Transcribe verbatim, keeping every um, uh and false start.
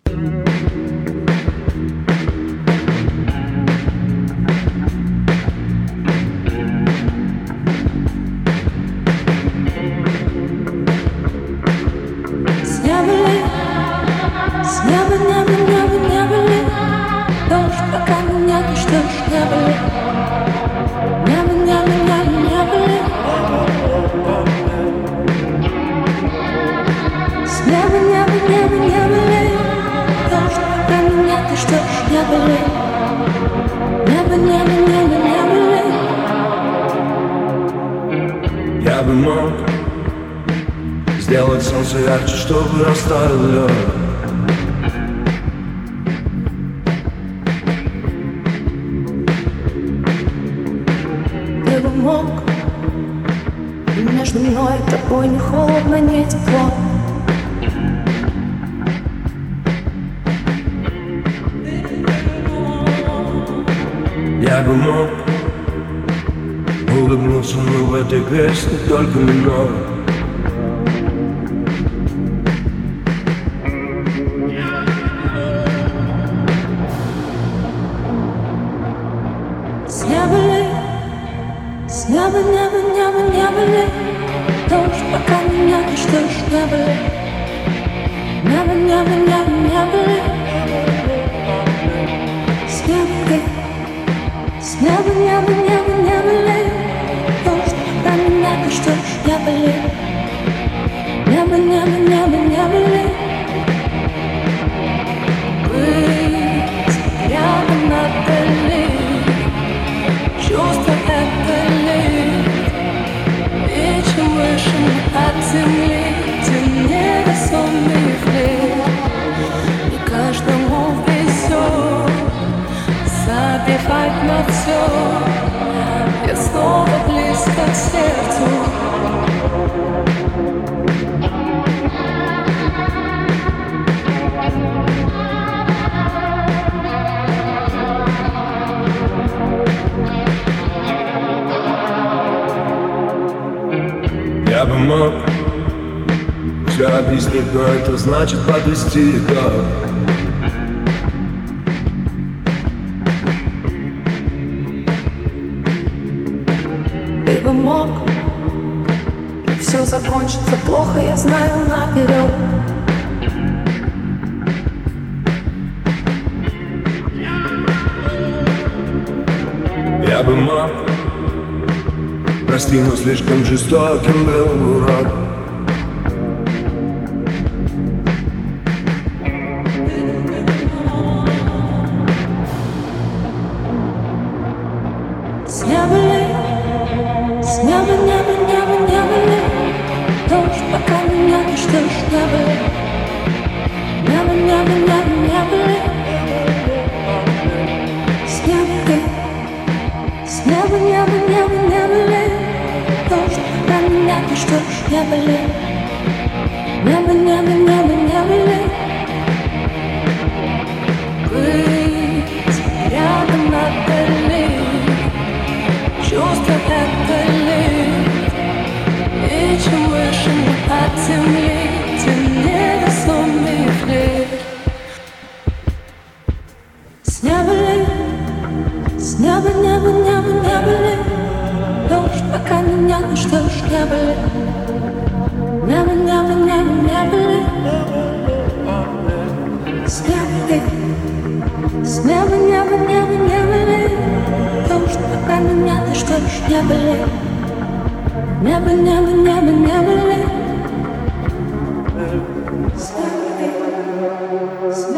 Я бы мог сделать солнце ярче, чтобы растаял лед. Ты бы мог, и между мной и тобой не холодно, не тепло. Я бы мог улыбнуться, но в этой песне только минор. С неба ли, с неба, неба, неба, неба ли дождь, пока меня ты ждешь, неба ли, неба, неба, неба, неба ли. С неба ли, с неба, неба, неба, неба ли дождь, пока меня ты ждешь, неба ли, неба, неба, неба, неба ли. Быть рядом отдали, чувство это ли, и чем выше мы от земли, тем невесомый флир. И каждому везет забивать на все, я снова близко к сердцу. Я бы мог все объяснить, но это значит подвести итог. Ты бы мог, и все закончится плохо, я знаю наперед. Я бы мог, прости, но слишком жестоким был урок. С неба ли, с неба, неба, неба, неба ли дождь, пока меня ты ждешь, неба ли, неба, неба, неба, неба ли. С неба ли, с неба, неба, неба, неба ли дождь, пока меня ты ждешь, неба ли, неба, неба, неба, неба ли. Быть рядом отдали, чувство это ли, и чем выше мы от земли, тем невесомый флир. С неба ли, с неба, неба, неба, неба ли дождь, пока меня ты ждешь, неба ли, неба, неба, неба, неба ли. С неба ли, с неба, неба, неба, неба ли дождь, пока меня ты ждешь, неба ли, неба, неба, неба, неба ли. С неба ли, с неба.